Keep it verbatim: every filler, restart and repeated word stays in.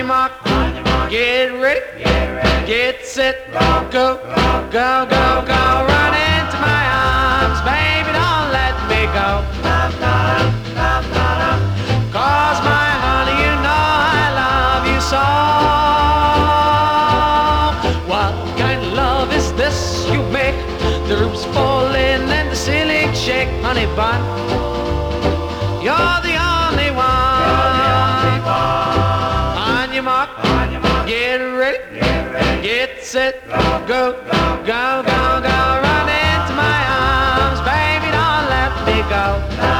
your mark, get ready, get set, go, go, go, go, go. Run into my arms, baby, don't let me go. Cause my honey, you know I love you so. What kind of love is this you make? The roof's falling and the ceiling shake. Honey bun, you're the only one. On your mark, get ready, get set, go, go, go, go. Run into my arms, baby, don't let me go.